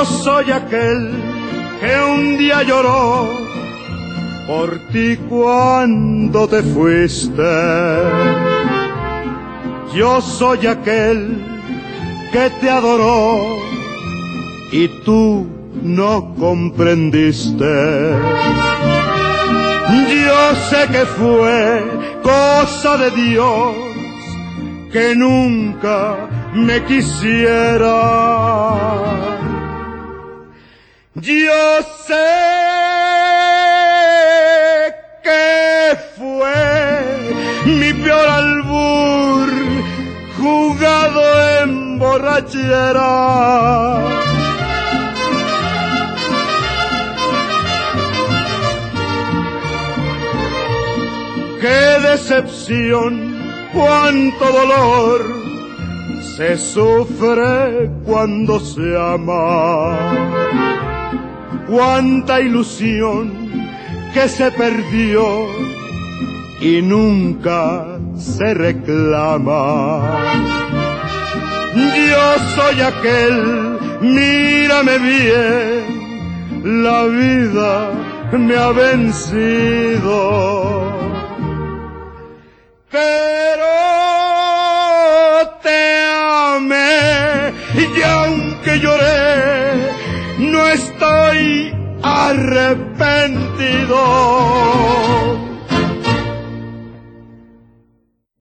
Yo soy aquel que un día lloró por ti cuando te fuiste. Yo soy aquel que te adoró y tú no comprendiste. Yo sé que fue cosa de Dios que nunca me quisiera. Yo sé que fue mi peor albur jugado en borrachera. ¡Qué decepción! ¡Cuánto dolor se sufre cuando se ama! ¡Cuánta ilusión que se perdió y nunca se reclama! Yo soy aquel, mírame bien, la vida me ha vencido. Pero te amé y aunque lloré, no estoy arrepentido.